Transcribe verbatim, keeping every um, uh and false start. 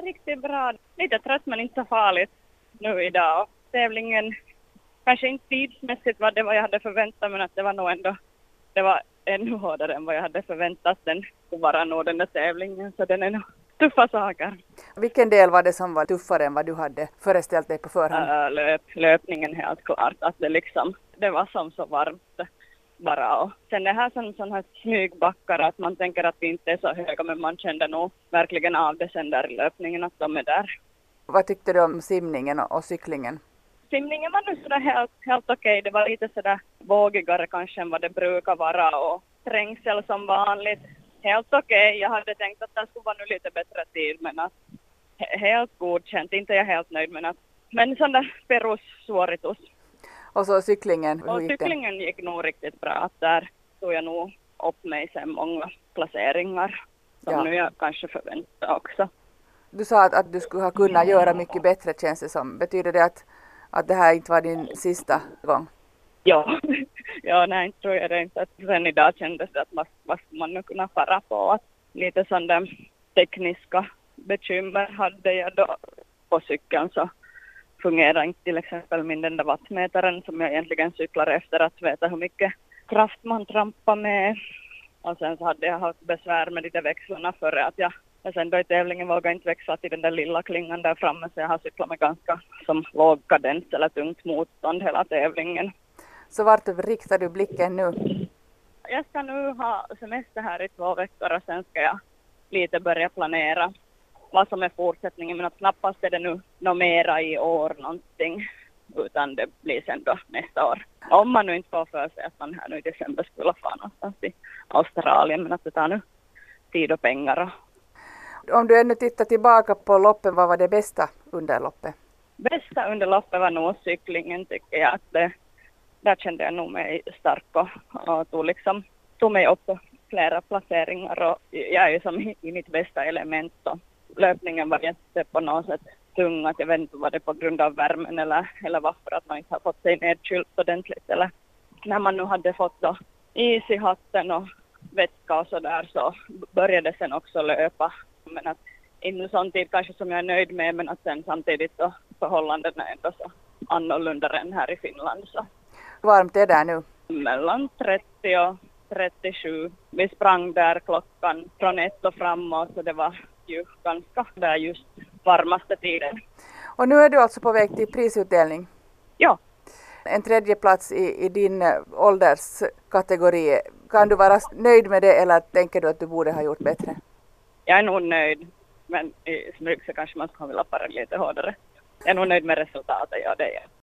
riktigt bra. Lite trött men inte så farligt nu idag. Tävlingen kanske inte tidsmässigt var det vad jag hade förväntat, men att det var nog ändå, det var ännu hårdare än vad jag hade förväntat. Den skulle vara nog den där tävlingen, så den är nog tuffa saker. Vilken del var det som var tuffare än vad du hade föreställt dig på förhand? Äh, löp, löpningen helt klart, att det liksom, det var som så varmt bara. Och sen det här som sån här smygbackar, att man tänker att det inte är så höga, men man kände nog verkligen av det sen där i löpningen att de är där. Vad tyckte du om simningen och cyklingen? Simningen var nu sådär helt, helt okej. Det var lite sådär vågigare kanske än vad det brukar vara, och trängsel som vanligt. Helt okej. Jag hade tänkt att det skulle vara nu lite bättre tid, men att helt godkänt. Inte är jag helt nöjd, men att men sån där perus suoritus. Och så cyklingen? Och cyklingen gick nog riktigt bra. Att där tog jag nog upp mig sen många placeringar som ja. nu jag kanske förväntar också. Du sa att, att du skulle ha kunnat göra mycket bättre, känns det som. Betyder det att, att det här inte var din sista gång? Ja, ja nej, tror jag det inte. Att sen idag kändes det att vad, vad man nu kunna fara på. Att lite sådana tekniska bekymmer hade jag då på cykeln, så fungerar inte till exempel min den där wattmätaren som jag egentligen cyklar efter att veta hur mycket kraft man trampar med. Och sen så hade jag haft besvär med de där växlarna före att jag, och sen då i tävlingen vågade jag inte växla till den där lilla klingan där framme, så jag har cyklat med ganska som låg kadens eller tungt motstånd hela tävlingen. Så vart riktar du blicken nu? Jag ska nu ha semester här i två veckor och sen ska jag lite börja planera vad som är fortsättningen, men att knappast är det nu något mera i år någonting, utan det blir sen då nästa år. Om man nu inte får för sig att man här nu i december skulle få någonstans i Australien, men att det tar nu tid och pengar. Om du ännu tittar tillbaka på loppen, vad var det bästa under loppet? Bästa under loppet var nog cyklingen, tycker jag. Att det, där kände jag nog mig stark och, och tog, liksom, tog mig upp på flera placeringar. Och jag är ju som i, i mitt bästa element. Och löpningen var jätte på något sätt tung. Att jag vet inte vad det på grund av värmen eller, eller varför att man inte har fått sig nedkylt ordentligt. Eller när man nu hade fått då is i hatten och vätska och sådär, så började sen också löpa. Men att inte sån tid kanske som jag är nöjd med, men att sen samtidigt då förhållandena är ändå så annorlunda än här i Finland. Så. Hur varmt är det nu? Mellan trettio och trettiosju. Vi sprang där klockan från ett och framåt, så det var ju ganska där just varmaste tiden. Och nu är du alltså på väg till prisutdelning? Ja. En tredje plats i, i din ålderskategori. Kan du vara nöjd med det, eller tänker du att du borde ha gjort bättre? Jag är nog nöjd, men i smyg så kanske man ska vilja vara lite hårdare. Jag är nog nöjd med resultatet, ja det är jag.